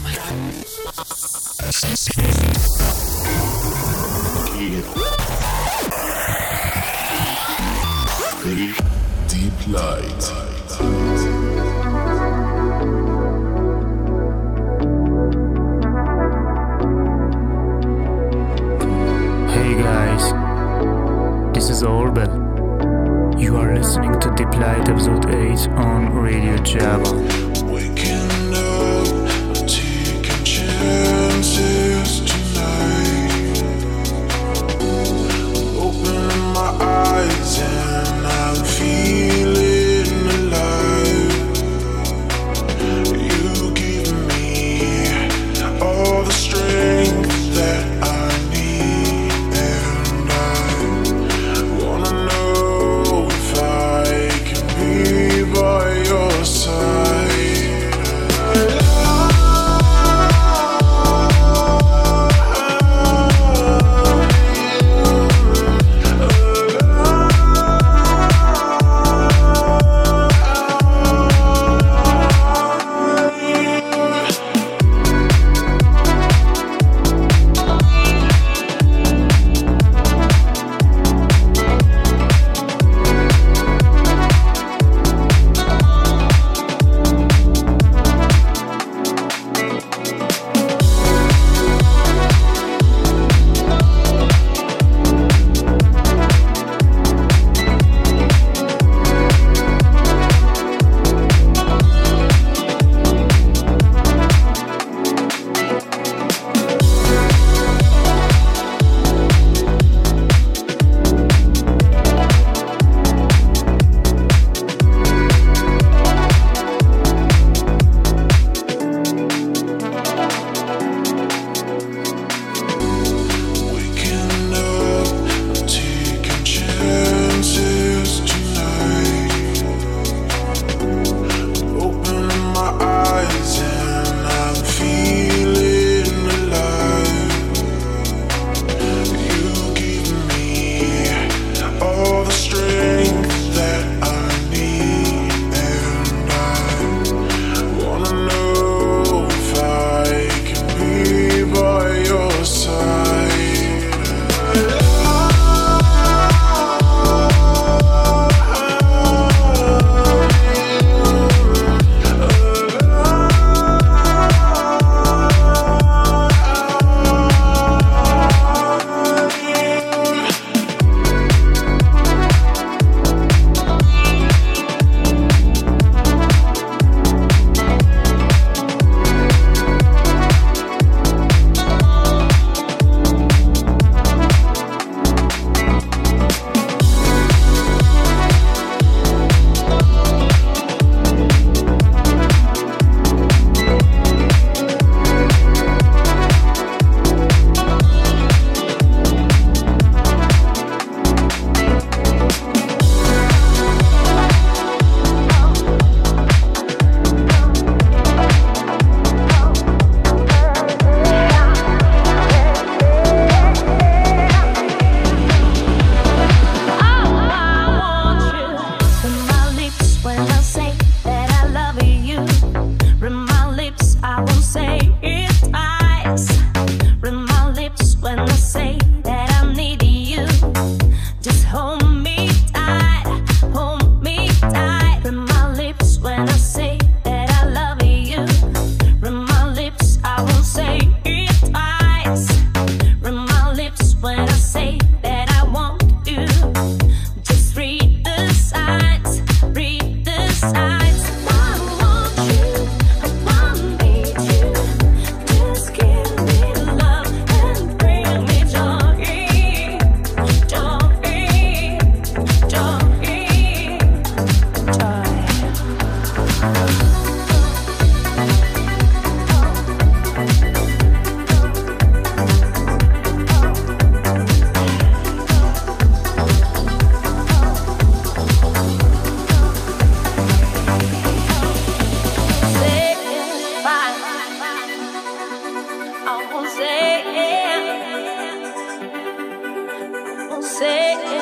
Deep Light. Hey guys, this is Orbel. You are listening to Deep Light episode 8 on Radio Java. Waking up, taking chances tonight. Opening my eyes and I'm feeling alive. You give me all the strength that I need, and I wanna know if I can be by your side.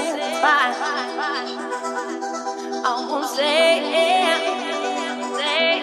I won't say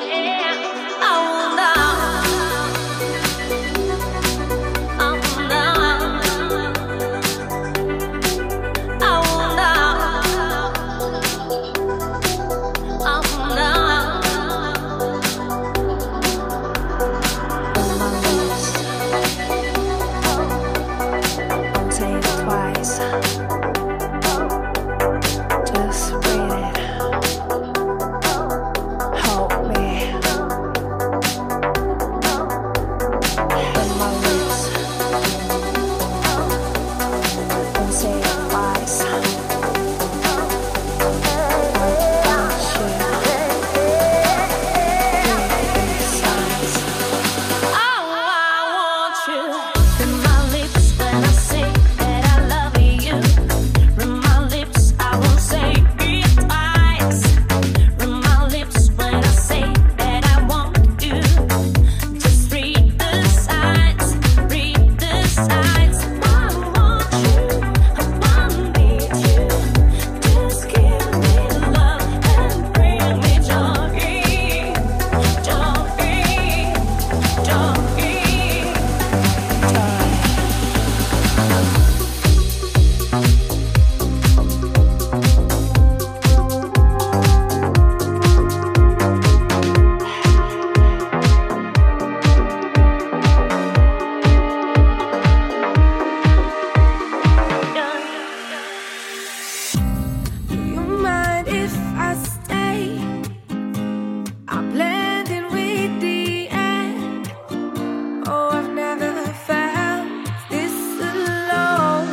blending with the air. Oh, I've never felt this alone.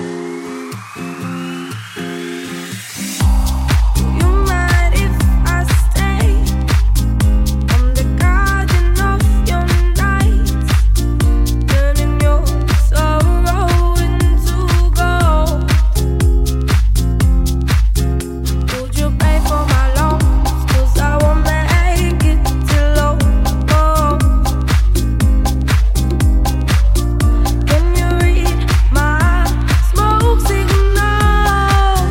Do you mind if I stay? I'm the garden of your nights, turning your sorrow into gold. Would you pay for my loans? 'Cause I won't make it till low. Can you read my smoke signal?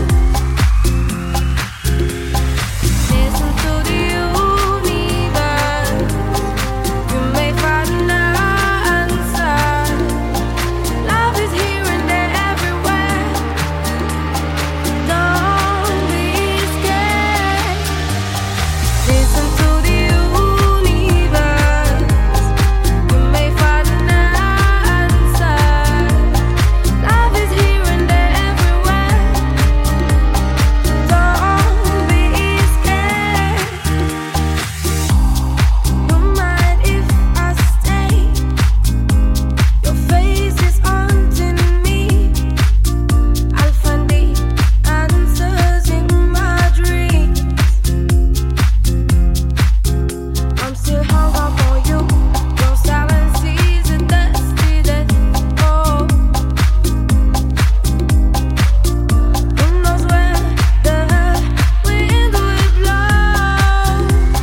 Listen to the universe. You may find an answer. Love is here and there everywhere. Don't be scared. Listen to the universe. You may find an answer. Love is here and there everywhere. Don't be scared. Don't mind if I stay. Your face is haunting me. I'll find the answers in my dreams. I'm still hung up on you. Your silence is a dusty death. Oh, who knows where the wind will blow?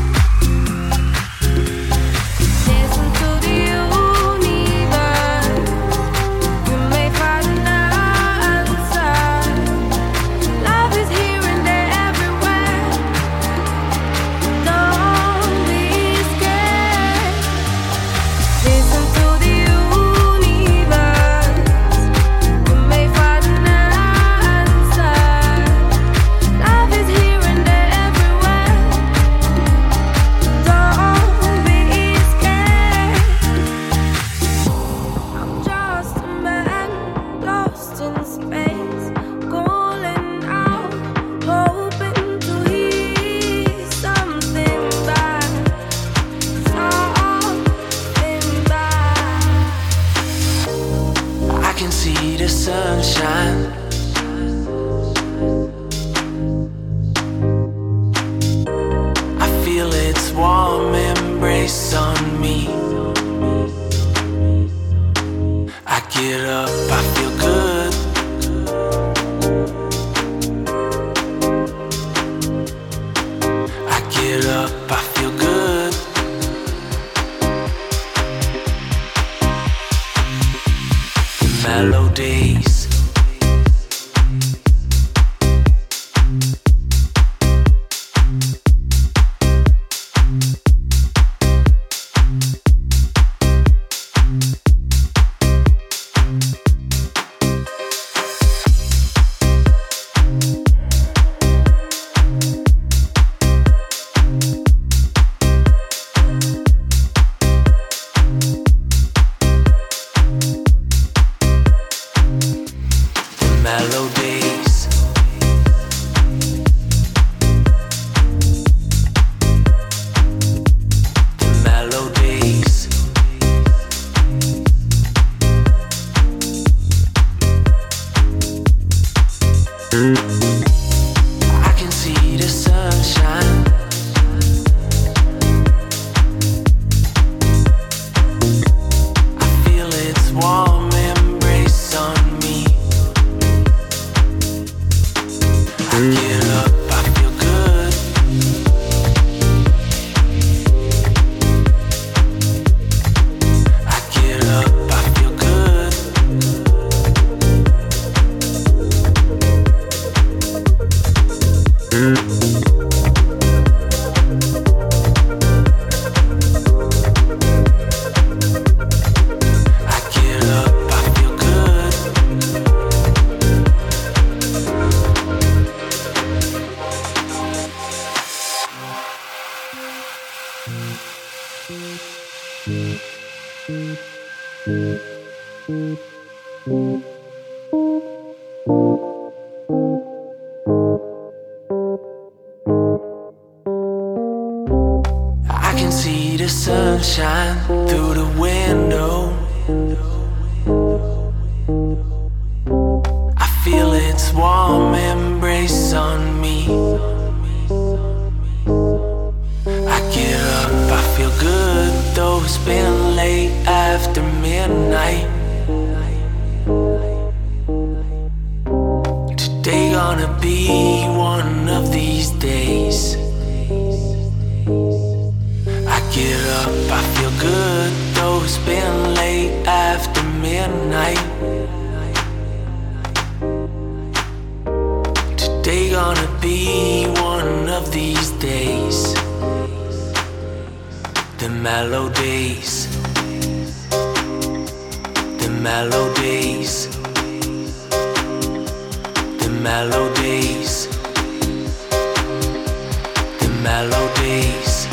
Listen to the universe. You may find an answer. Love is here and there everywhere. Don't be scared. Listen to the universe. You may find an answer. Love is here and there everywhere. Don't be scared. I'm just a man lost in space, calling out, hoping to hear something back, something back. I can see the sunshine. I feel its warm embrace on me. I get up, I feel good. I get up, I feel good. The melodies. Melodies. The melodies. I can see the sunshine. I feel its warm embrace on me. I get up, I feel good. I get up, I feel good. I get up, I feel good. can see the sunshine through the window. I feel its warm embrace on me. I get up, I feel good, though it's been late after midnight. Today gonna be one of these days. I get up, I feel good, though it's been late after midnight. Today gonna be one of these days. The mellow days. The mellow days. The mellow days. The mellow days.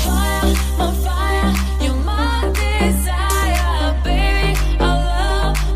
My fire, you're my desire, baby. I love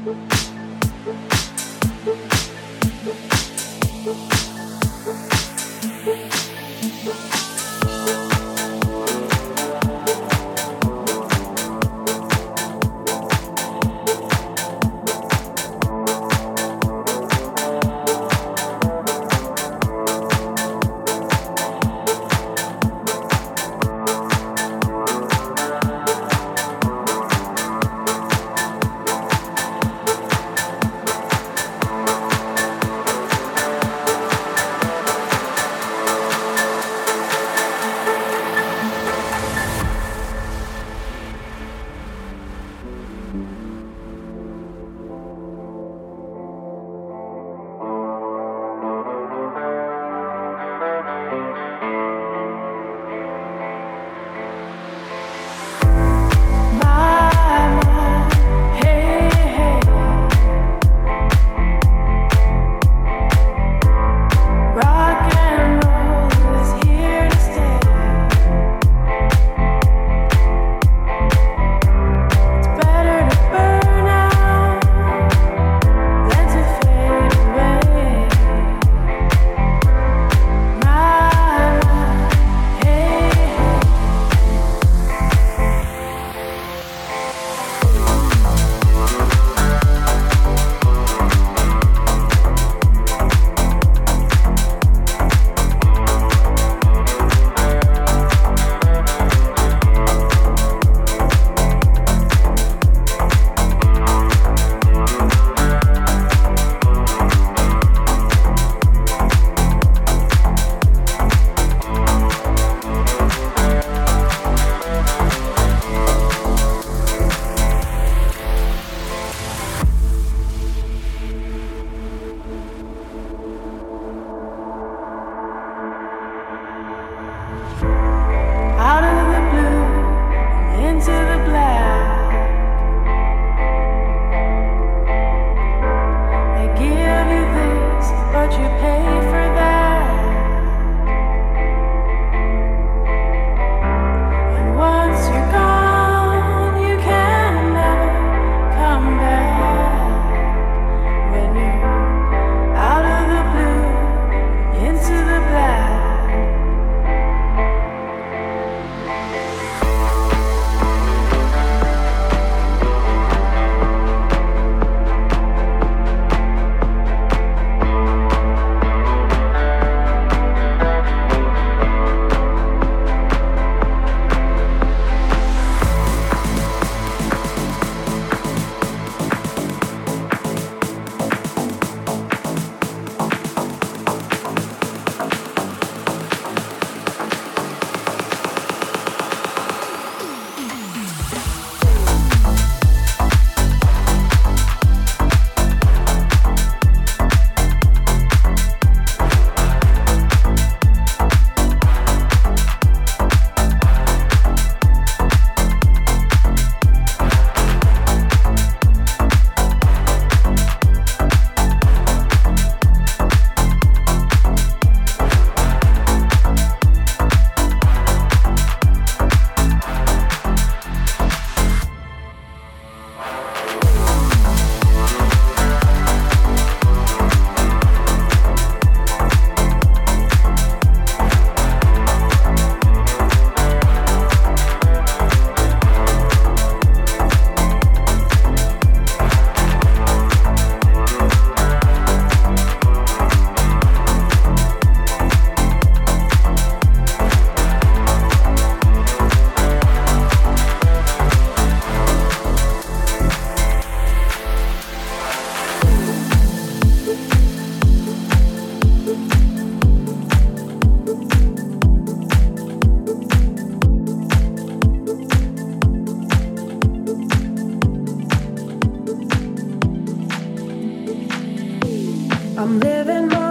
I'm living my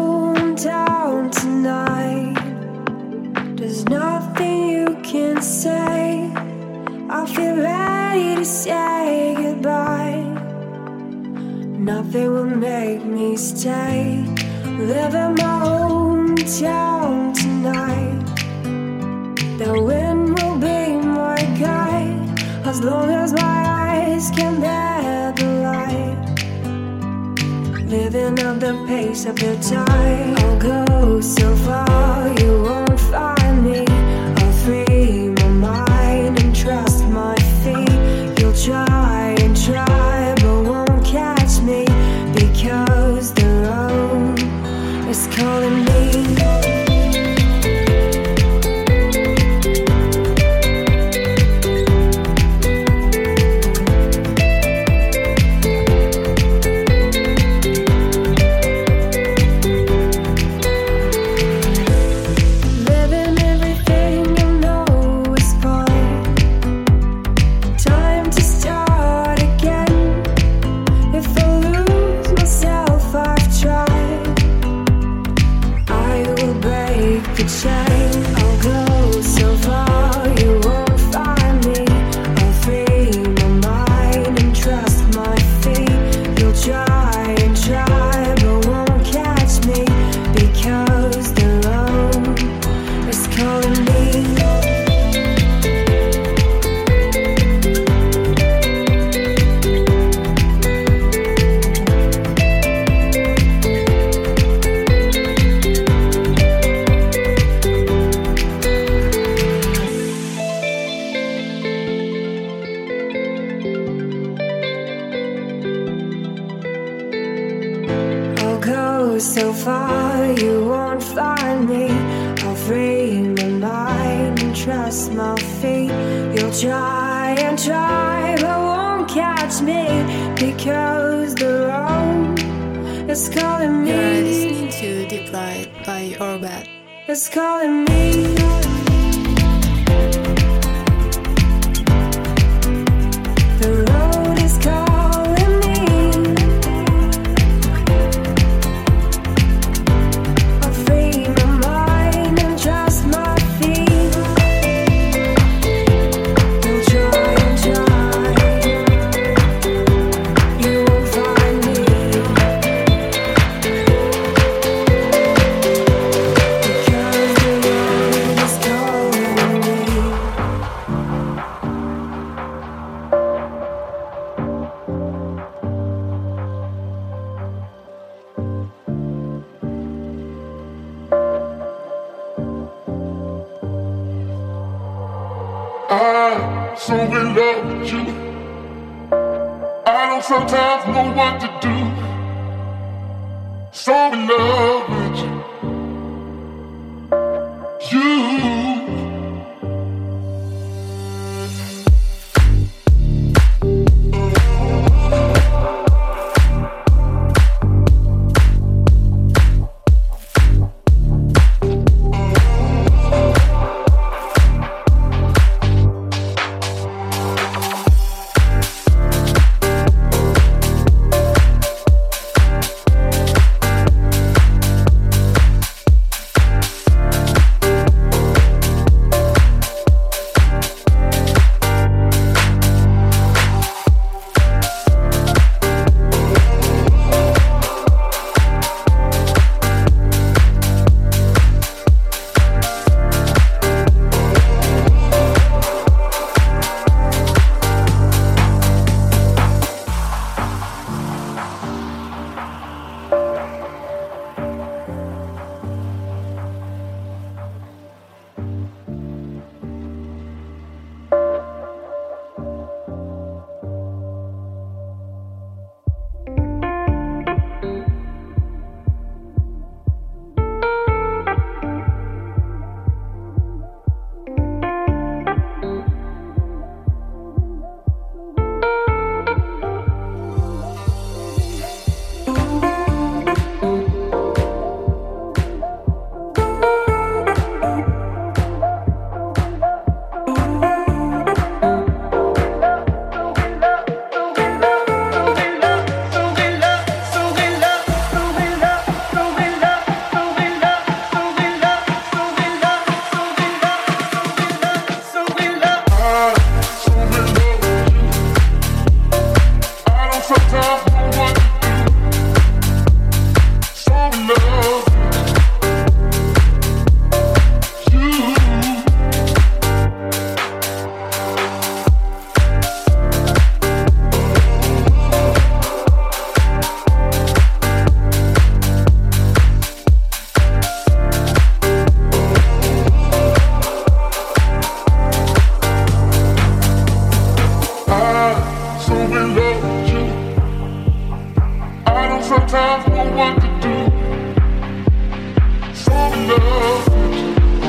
hometown tonight. There's nothing you can say. I feel ready to say goodbye. Nothing will make me stay. Living my hometown tonight. The wind will be my guide, as long as my eyes can bear the light. living at the pace of the tide. I'll go so far, you won't find me. I'll free my mind and trust my feet. You'll try and try, but won't catch me, because the road is calling me. So far, you won't find me. I'll free my mind and trust my feet. You'll try and try, but won't catch me, because the road is calling me. You're listening to Deep Light by Orbit. It's calling me. The road is calling me. I'll free my mind and trust my feet. You'll try and try, you won't find me, because the road is calling me. I so in love with you. I don't sometimes know what to do. So in love with you. in love with you. I don't sometimes know what to do. So in love with you.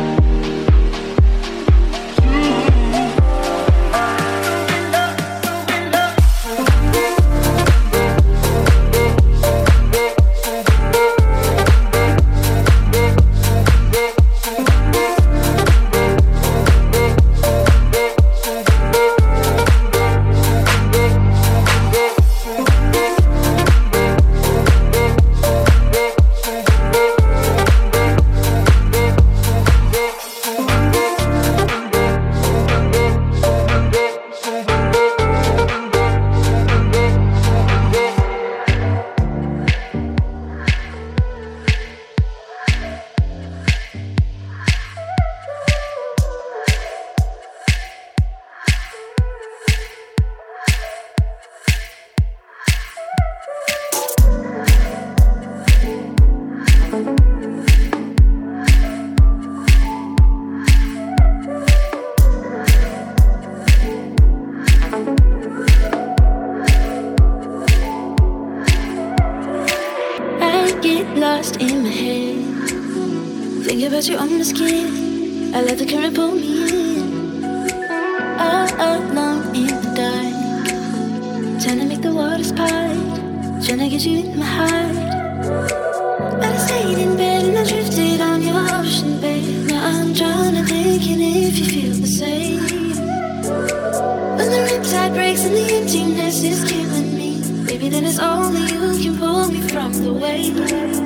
Lost in my head, think about you on the skin. I let the current pull me in. All alone in the dark, trying to make the waters part, trying to get you in my heart. I stayed in bed and I drifted on your ocean bed. Now I'm trying to think if you feel the same. When the riptide breaks and the emptiness is killing me, baby, then it's only you can pull me from the waves.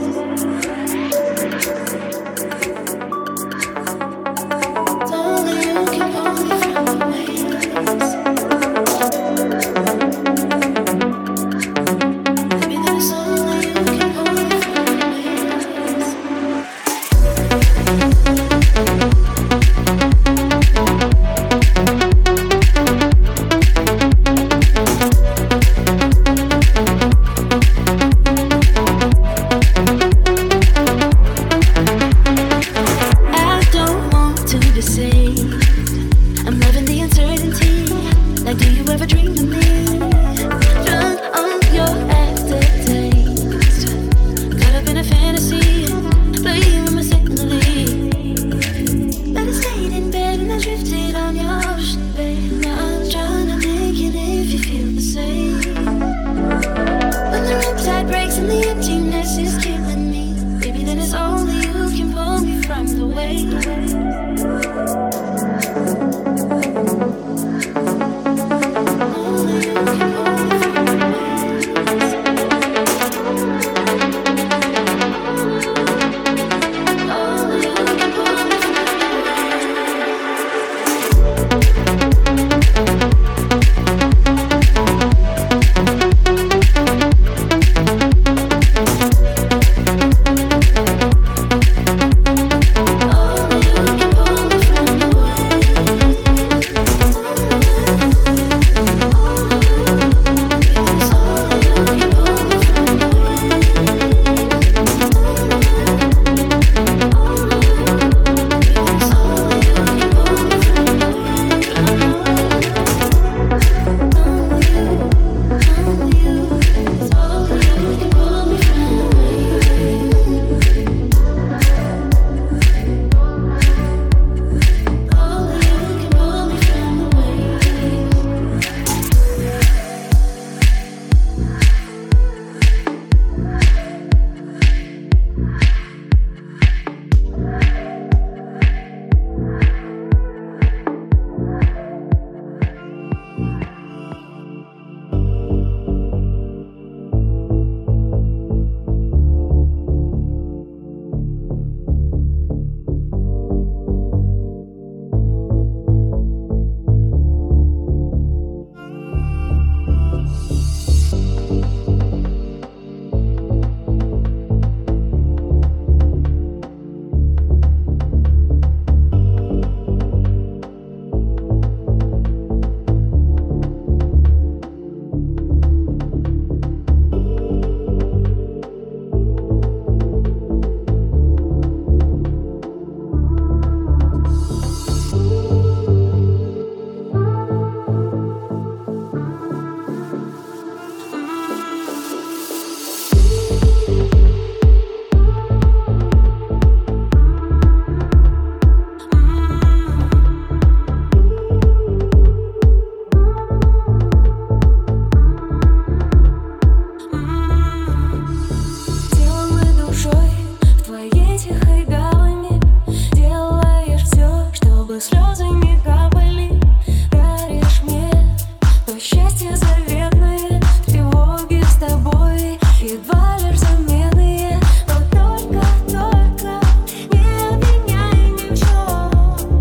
счастье заветное, тревоги с тобой едва лишь заметные. Но только не обвиняй ни в чем.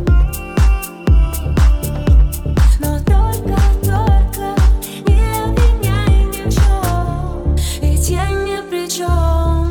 Но только не обвиняй ни в чем. Ведь я ни при чем.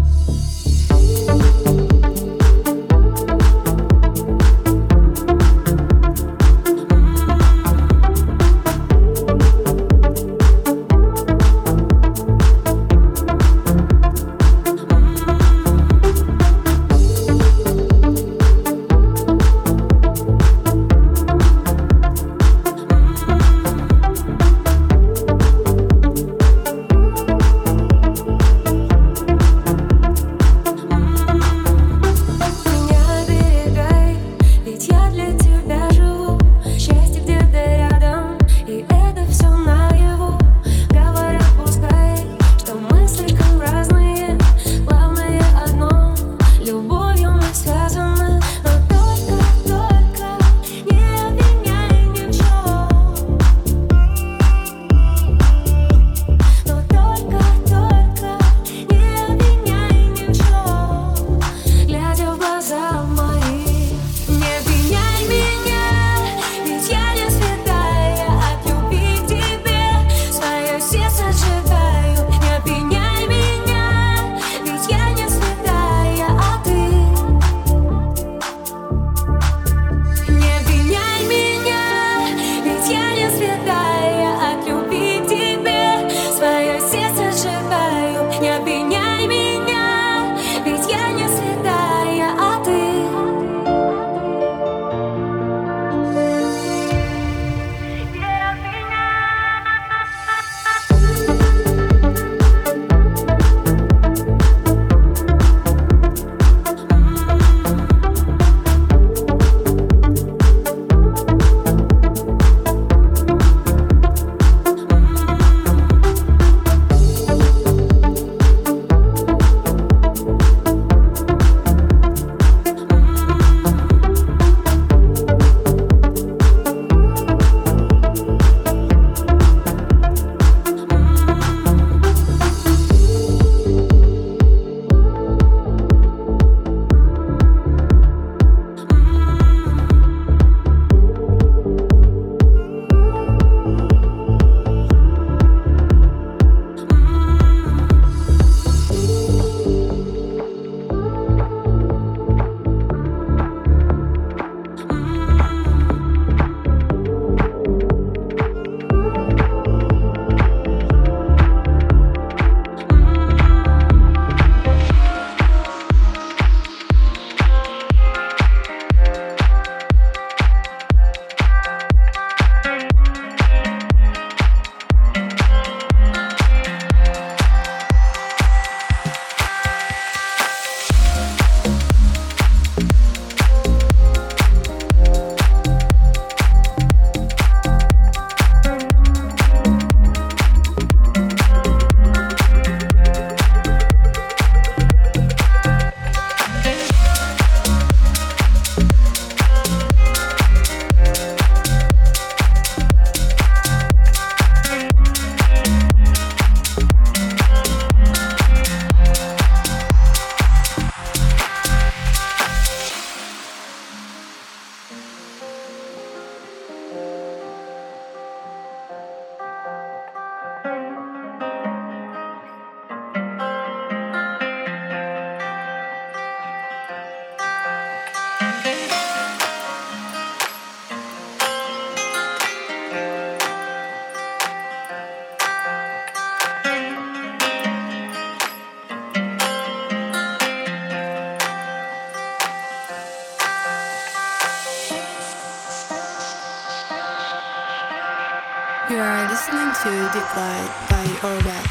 You are listening to Deployed by Orbat.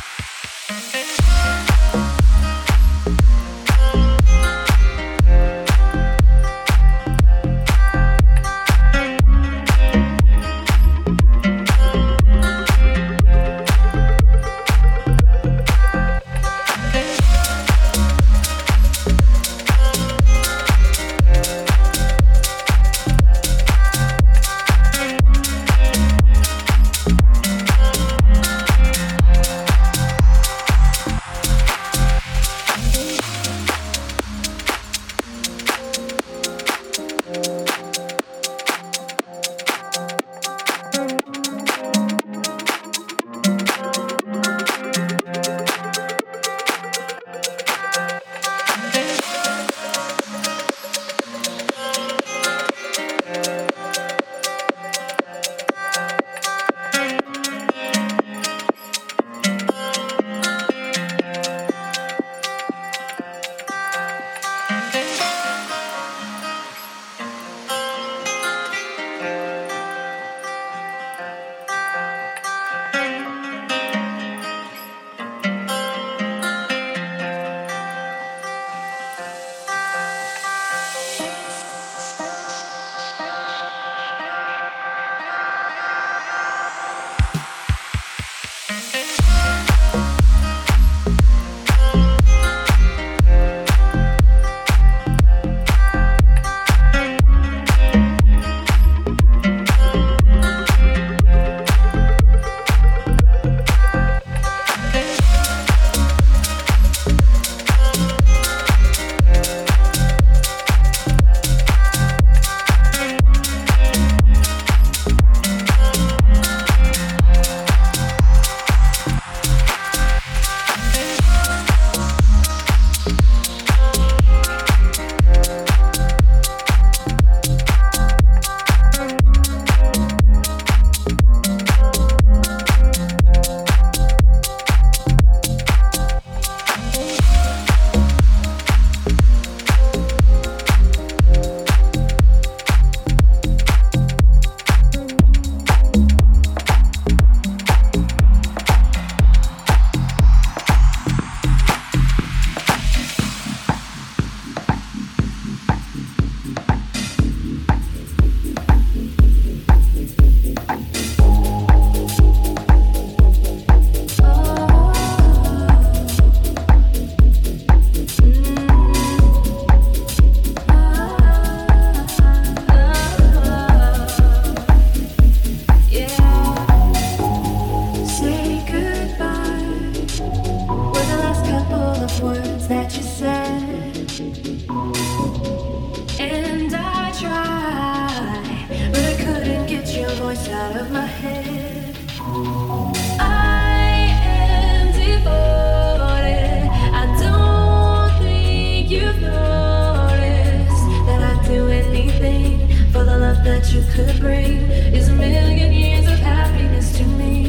could bring is a million years of happiness to me.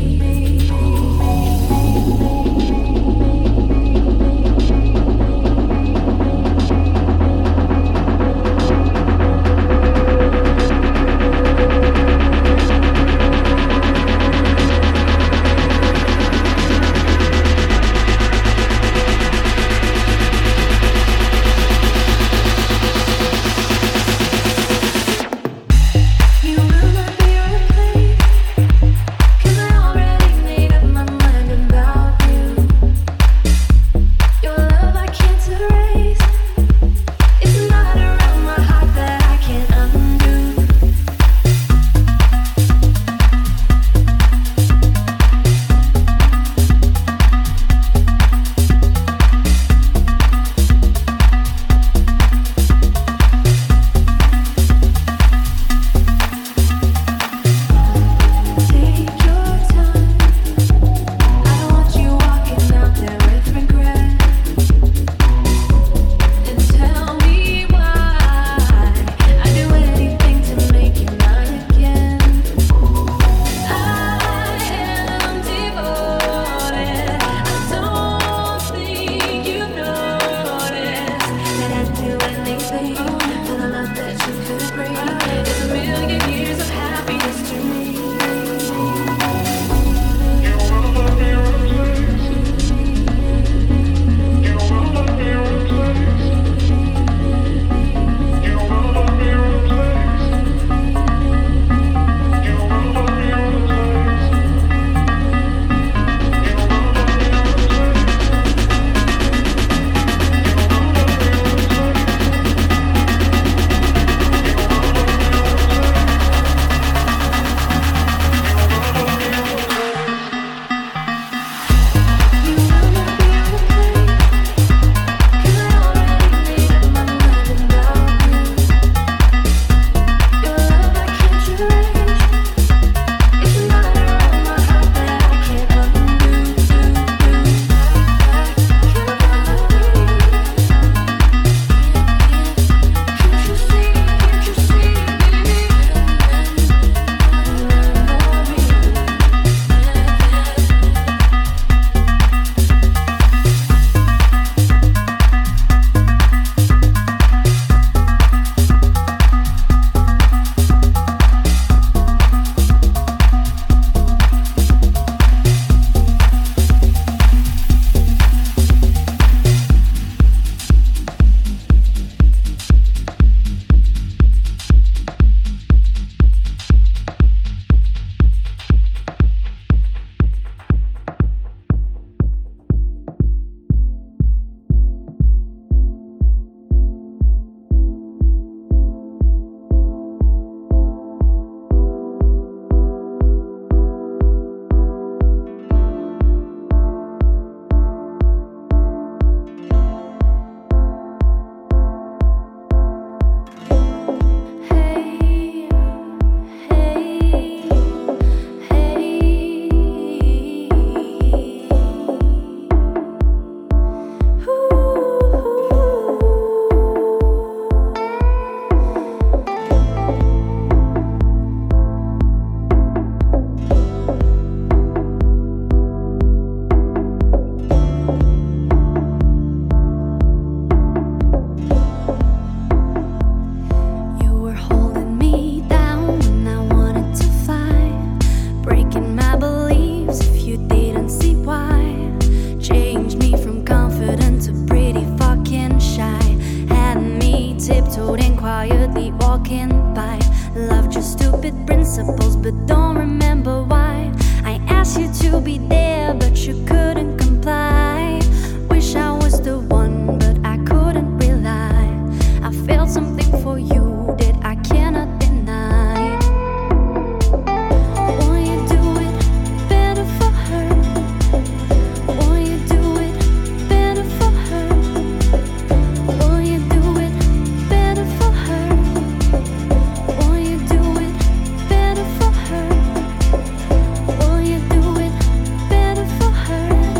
Will you do it better for her?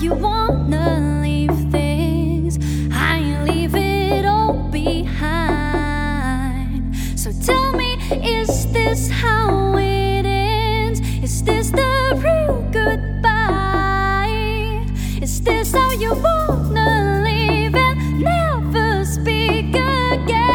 you wanna leave things, I leave it all behind. So tell me, is this how it ends? Is this the real goodbye? Is this how you wanna leave and never speak again?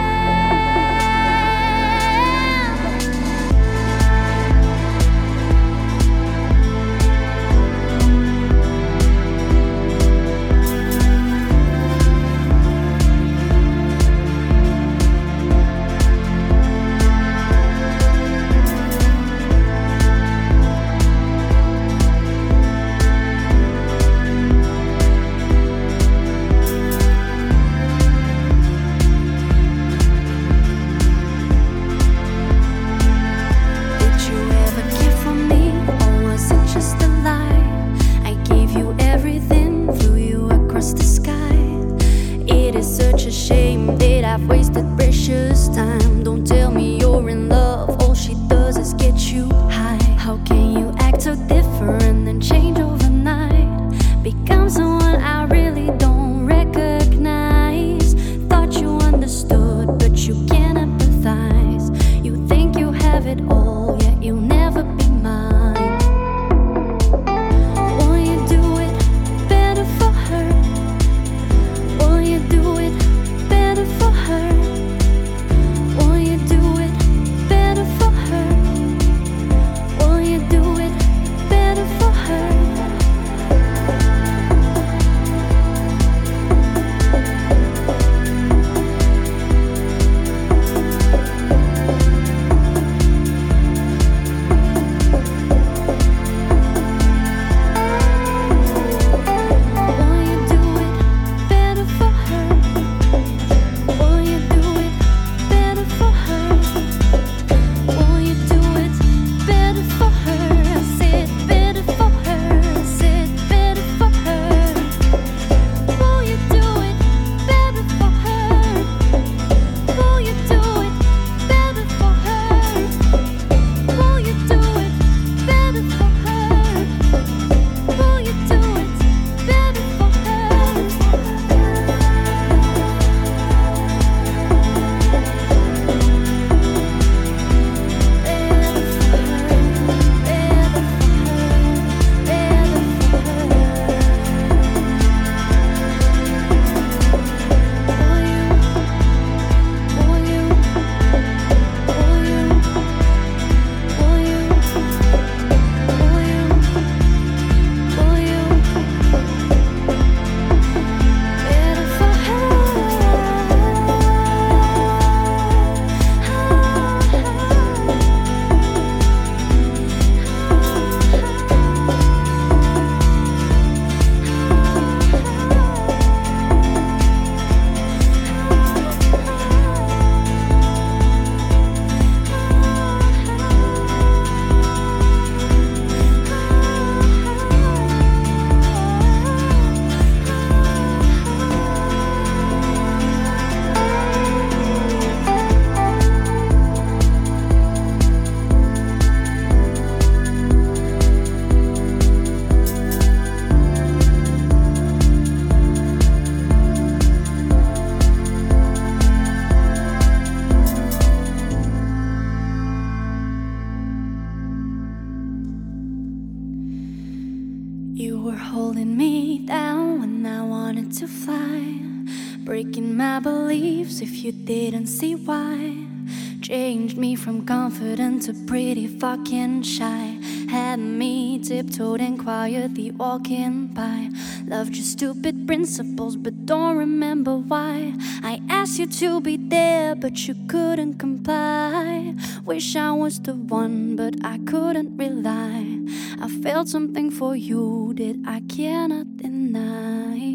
I've wasted precious time. Don't tell me you're in love, all she does is get you high. How can you act so different and change overnight? Become someone I really don't recognize. Thought you understood, but you can't empathize. You think you have it all, yet you'll never be mine. Will you do it better for her? Will you do it better for her? Will you do it better for her? Will you do it better for her? You were holding me down when I wanted to fly, breaking my beliefs if you didn't see why. Changed me from confident to pretty fucking shy. Had me tiptoed and quietly walking by. Loved your stupid principles but don't remember why. I asked you to be there but you couldn't comply. Wish I was the one but I couldn't rely. I felt something for you that I cannot deny.